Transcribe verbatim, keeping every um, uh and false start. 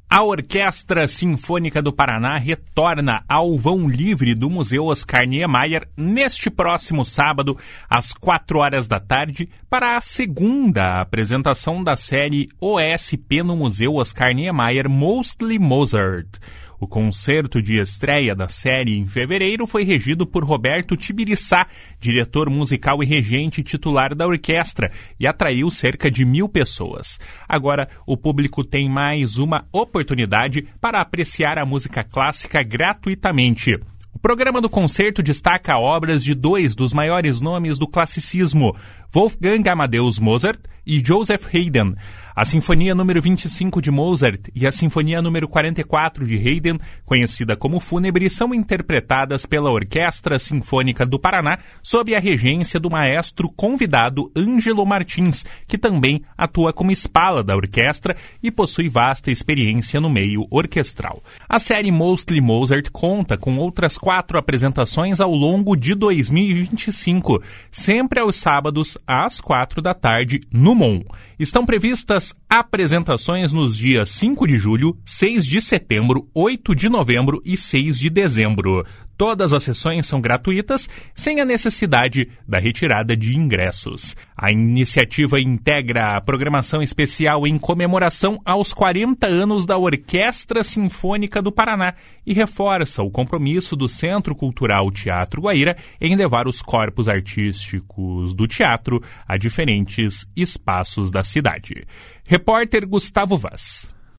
A Orquestra Sinfônica do Paraná retorna ao vão livre do Museu Oscar Niemeyer neste próximo sábado, às quatro horas da tarde, para a segunda apresentação da série O S P no Museu Oscar Niemeyer Mostly Mozart. O concerto de estreia da série em fevereiro foi regido por Roberto Tibiriçá, diretor musical e regente titular da orquestra, e atraiu cerca de mil pessoas. Agora, o público tem mais uma oportunidade para apreciar a música clássica gratuitamente. O programa do concerto destaca obras de dois dos maiores nomes do classicismo, Wolfgang Amadeus Mozart e Joseph Haydn. A Sinfonia número vinte e cinco de Mozart e a Sinfonia número quarenta e quatro de Haydn, conhecida como Fúnebre, são interpretadas pela Orquestra Sinfônica do Paraná sob a regência do maestro convidado Ângelo Martins, que também atua como espala da orquestra e possui vasta experiência no meio orquestral. A série Mostly Mozart conta com outras quatro apresentações ao longo de dois mil e vinte e cinco, sempre aos sábados às quatro da tarde no M O N. Estão previstas apresentações nos dias cinco de julho, seis de setembro, oito de novembro e seis de dezembro. Todas as sessões são gratuitas, sem a necessidade da retirada de ingressos. A iniciativa integra a programação especial em comemoração aos quarenta anos da Orquestra Sinfônica do Paraná e reforça o compromisso do Centro Cultural Teatro Guaíra em levar os corpos artísticos do teatro a diferentes espaços da cidade. Repórter Gustavo Vaz.